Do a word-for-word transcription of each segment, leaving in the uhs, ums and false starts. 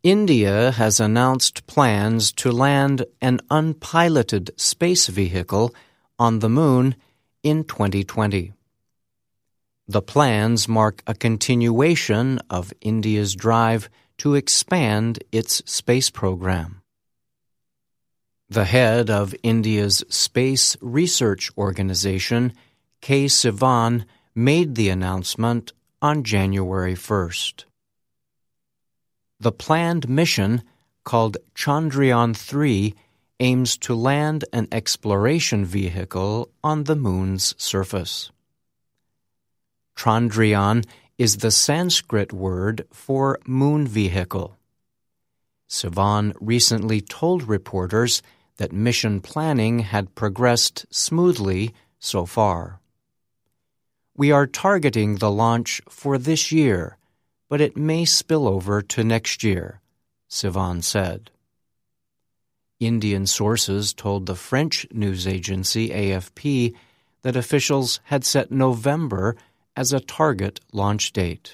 India has announced plans to land an unpiloted space vehicle on the Moon in twenty twenty. The plans mark a continuation of India's drive to expand its space program. The head of India's Space Research Organization, K. Sivan, made the announcement on January first. The planned mission, called Chandrayaan three, aims to land an exploration vehicle on the Moon's surface. Chandrayaan is the Sanskrit word for moon vehicle. Sivan recently told reporters that mission planning had progressed smoothly so far. "We are targeting the launch for this year, but it may spill over to next year," Sivan said. Indian sources told the French news agency A F P that officials had set November as a target launch date.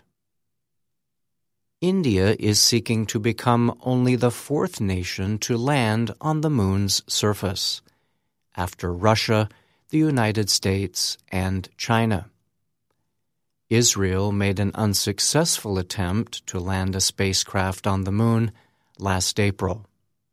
India is seeking to become only the fourth nation to land on the Moon's surface, after Russia, the United States, and China. Israel made an unsuccessful attempt to land a spacecraft on the Moon last April.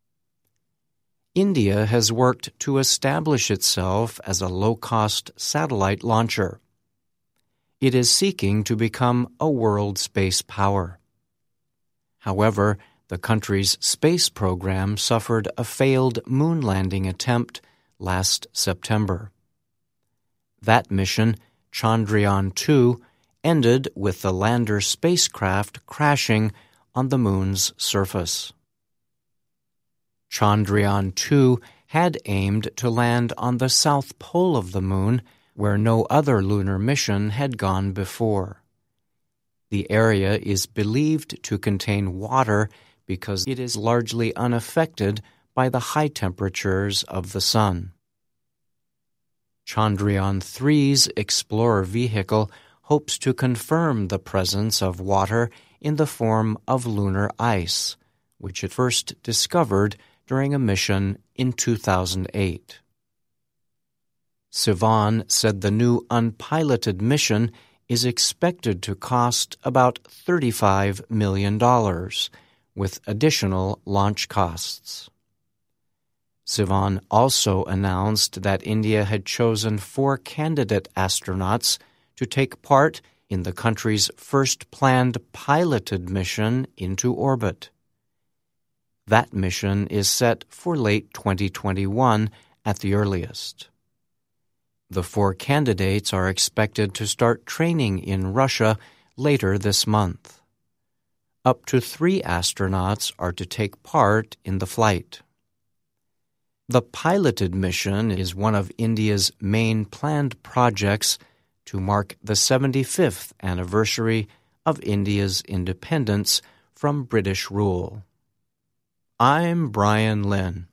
India has worked to establish itself as a low-cost satellite launcher. It is seeking to become a world space power. However, the country's space program suffered a failed moon landing attempt last September. That mission, Chandrayaan two, ended with the lander spacecraft crashing on the Moon's surface. Chandrayaan two had aimed to land on the south pole of the Moon, where no other lunar mission had gone before. The area is believed to contain water because it is largely unaffected by the high temperatures of the Sun. Chandrayaan three's Explorer vehicle hopes to confirm the presence of water in the form of lunar ice, which it first discovered during a mission in two thousand eight. Sivan said the new unpiloted mission is expected to cost about thirty-five million dollars, with additional launch costs. Sivan also announced that India had chosen four candidate astronauts to take part in the country's first planned piloted mission into orbit. That mission is set for late twenty twenty-one at the earliest. The four candidates are expected to start training in Russia later this month. Up to three astronauts are to take part in the flight. The piloted mission is one of India's main planned projects to mark the seventy-fifth anniversary of India's independence from British rule. I'm Brian Lynn.